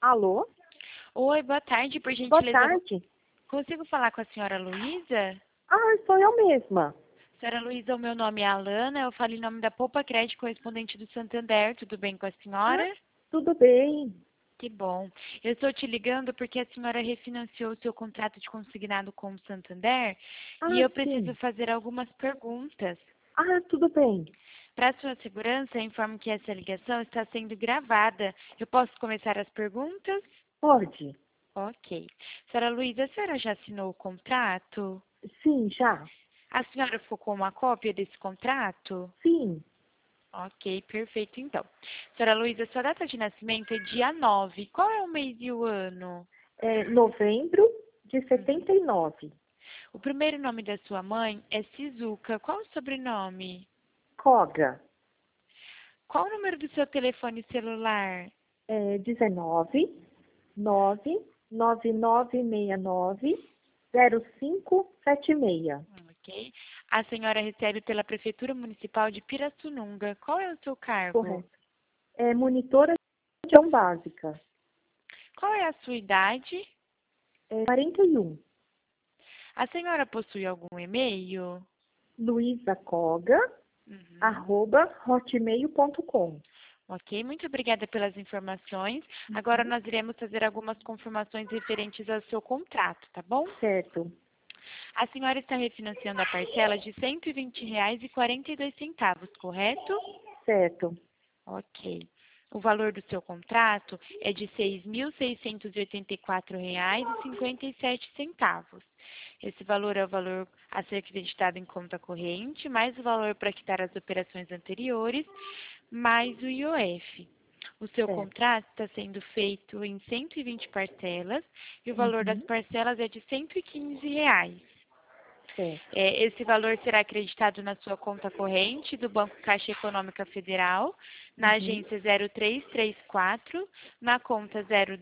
Alô? Oi, boa tarde, por Boa gentileza. tarde. Consigo falar com a senhora Luísa? Ah, sou eu mesma. Senhora Luísa, o meu nome é Alana, eu falo em nome da Poupa Crédito, correspondente do Santander. Tudo bem com a senhora? Ah, tudo bem. Que bom. Eu estou te ligando porque a senhora refinanciou o seu contrato de consignado com o Santander e Ah, eu preciso sim. fazer algumas perguntas. Ah, tudo bem. Para sua segurança, informo que essa ligação está sendo gravada. Eu posso começar as perguntas? Pode? Ok. Senhora Luísa, a senhora já assinou o contrato? Sim, já. A senhora ficou com uma cópia desse contrato? Sim. Ok, perfeito então. Senhora Luísa, sua data de nascimento é dia 9. Qual é o mês e o ano? É novembro de Uhum. 79. O primeiro nome da sua mãe é Shizuka. Qual o sobrenome? Koga. Qual o número do seu telefone celular? É 19 99969 0576. Ok. A senhora recebe pela Prefeitura Municipal de Pirassununga. Qual é o seu cargo? Correto. É monitora de educação básica. Qual é a sua idade? É 41. A senhora possui algum e-mail? Luísa Koga, Uhum. @hotmail.com. Ok, muito obrigada pelas informações. Agora nós iremos fazer algumas confirmações referentes ao seu contrato, tá bom? Certo, A senhora está refinanciando a parcela de R$ 120,42, correto? certo. Ok. O valor do seu contrato é de R$ 6.684,57. Esse valor é o valor a ser acreditado em conta corrente, mais o valor para quitar as operações anteriores, mais o IOF. O seu Certo. contrato está sendo feito em 120 parcelas e o valor das Uhum. parcelas é de R$ 115. Certo. Esse valor será acreditado na sua conta corrente do Banco Caixa Econômica Federal, na Uhum. agência 0334, na conta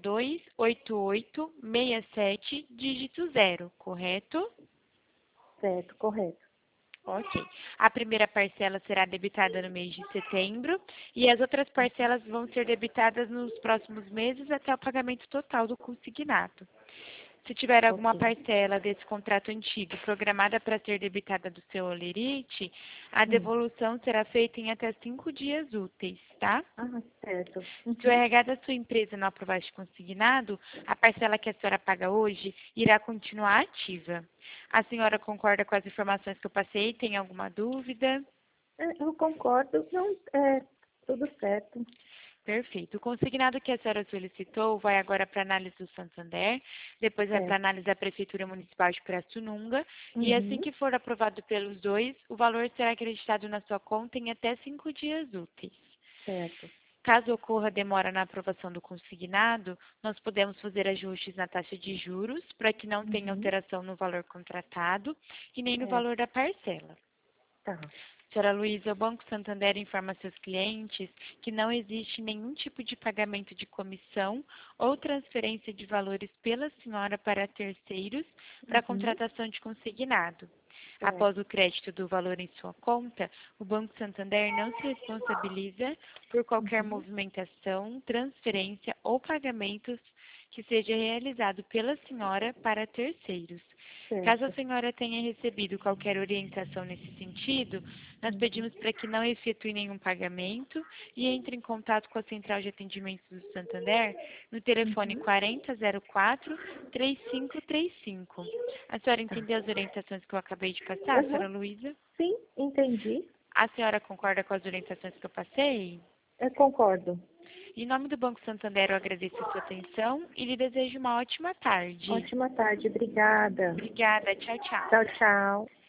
028867, dígito 0, correto? Certo, correto. Ok. A primeira parcela será debitada no mês de setembro e as outras parcelas vão ser debitadas nos próximos meses até o pagamento total do consignado. Se tiver alguma Ok. parcela desse contrato antigo programada para ser debitada do seu holerite, a Hum. devolução será feita em até 5 dias úteis, tá? Ah, certo. Se o Uhum. RH da sua empresa não aprovar este consignado, a parcela que a senhora paga hoje irá continuar ativa. A senhora concorda com as informações que eu passei? Tem alguma dúvida? Eu concordo. Não, tudo certo. Perfeito. O consignado que a senhora solicitou vai agora para análise do Santander, depois vai para Certo. análise da Prefeitura Municipal de Pirassununga, e assim Uhum. que for aprovado pelos dois, o valor será acreditado na sua conta em até 5 dias úteis. Certo. Caso ocorra demora na aprovação do consignado, nós podemos fazer ajustes na taxa de juros para que não tenha Uhum. alteração no valor contratado e nem no Certo. valor da parcela. Tá. Senhora Luísa, o Banco Santander informa a seus clientes que não existe nenhum tipo de pagamento de comissão ou transferência de valores pela senhora para terceiros para a Uhum. contratação de consignado. Após Certo. o crédito do valor em sua conta, o Banco Santander não se responsabiliza por qualquer Uhum. movimentação, transferência ou pagamentos que seja realizado pela senhora para terceiros. Caso a Certo. senhora tenha recebido qualquer orientação nesse sentido, nós Uhum. pedimos para que não efetue nenhum pagamento e entre em contato com a Central de Atendimento do Santander no telefone Uhum. 4004-3535. A senhora Tá. entendeu as orientações que eu acabei de passar, Uhum. senhora Luísa? Sim, entendi. A senhora concorda com as orientações que eu passei? Eu concordo. Em nome do Banco Santander, eu agradeço a sua atenção e lhe desejo uma ótima tarde. Ótima tarde. Obrigada. Obrigada, tchau, tchau. Tchau, tchau.